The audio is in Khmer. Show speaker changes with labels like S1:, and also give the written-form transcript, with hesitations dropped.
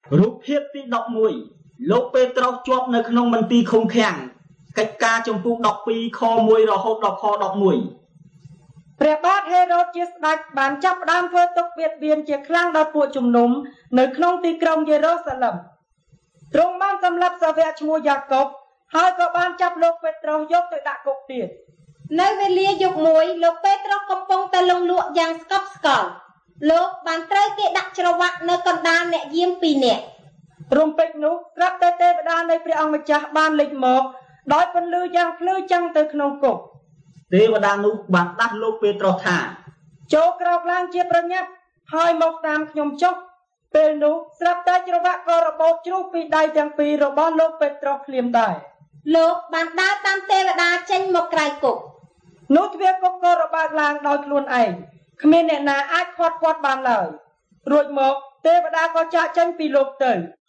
S1: រូបភាពទី11លោកពេត្រុសជាប់នៅក្នុងមន្ទីរឃុំឃាំងកិច្ចការចំពុក12ខ1រហូតដល់ខ11ព្រះបាទហេរ៉ូតជាស្ដេចបានចាប់ផ្ដើមធ្វើទុកបៀតបៀនជាខ្លាំងដល់ពួកជំនុំនៅក្នុងទីក្រុងយេរូសាឡិមទ្រង់បានសម្លាប់សាវកឈ្មោះយ៉ាកុបហើយក៏បានចាប់លោកពេត្រុសយកទៅដាក់គុកទៀតនៅវេលាយប់មួយលោកពេត្រុសកំពុងតែលង់លក់យ៉ាងស្កប់ស្កល់លោកបានត្រូវគេដាក់ច្រវាក់នៅកណ្ដាលអ្នកយាម2នាក់រំពេចនោះស្រាប់តែទេវតានៃព្រះអង្គម្ចាស់បានលេចមកដោយពន្លឺយ៉ាងភ្លឺចាំងទៅក្នុងគុកទេវតានោះបានដាស់លោកពេត្រុសថាចូលក្រោកឡើងជាប្រញាប់ហើយមកតាមខ្ញុំចុះពេលនោះស្រាប់តែច្រវាក់ក៏របូតជ្រុះពីដៃទាំងពីររបស់លោកពេត្រុសភ្លាមដែរលោកបានដើរតាមទេវតាចេញមកក្រៅគុកនោះទ្វារគុកក៏របើកឡើងដោយខ្លួនឯងគ្មានអ្នកណាអាចខាត់គាត់បានឡើយរួចមកទេវតាក៏ចាកចេញពីលោកទៅ